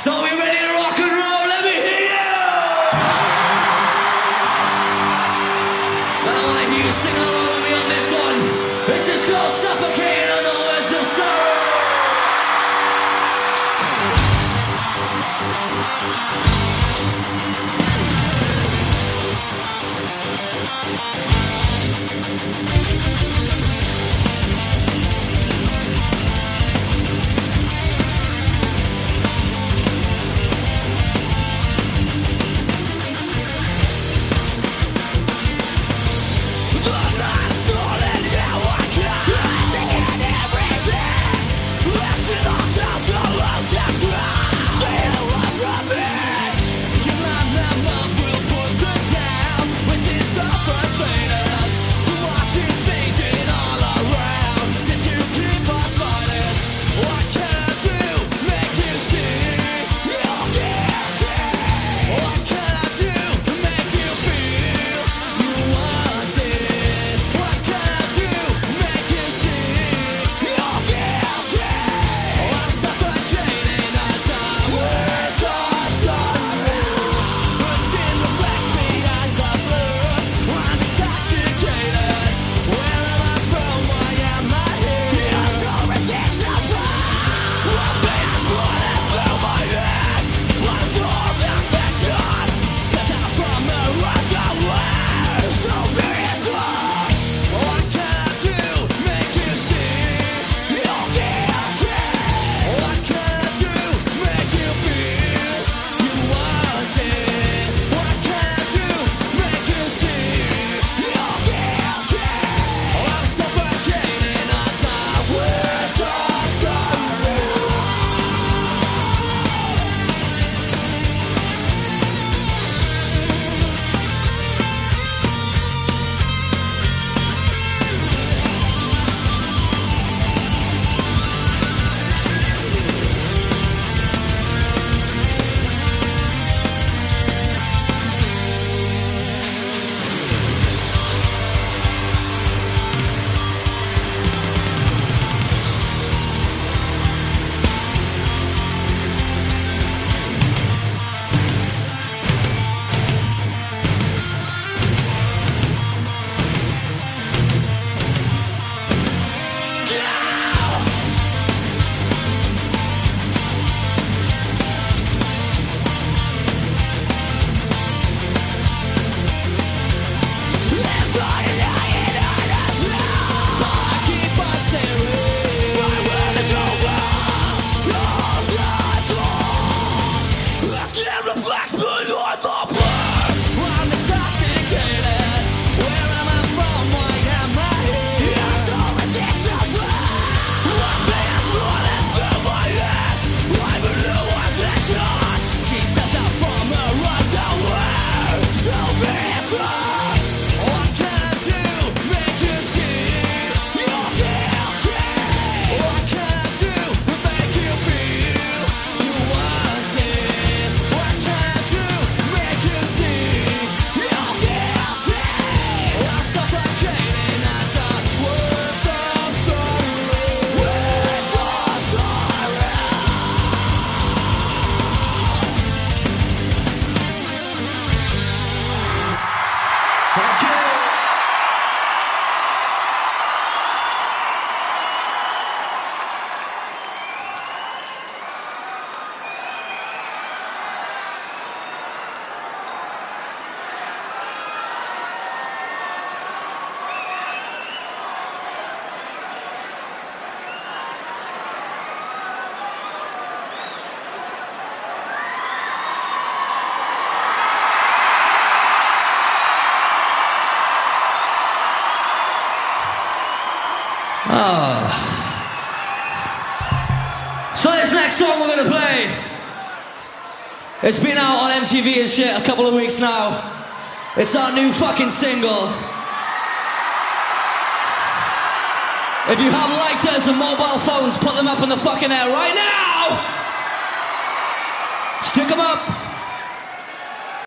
So are we ready to rock and roll? Let me hear you! And I want to hear you sing along with me on this one. This is called Suffocating on the Words of Sorrow. So this next song we're gonna play, it's been out on MTV and shit a couple of weeks now. It's our new fucking single. If you have lighters and mobile phones, put them up in the fucking air right now! Stick them up!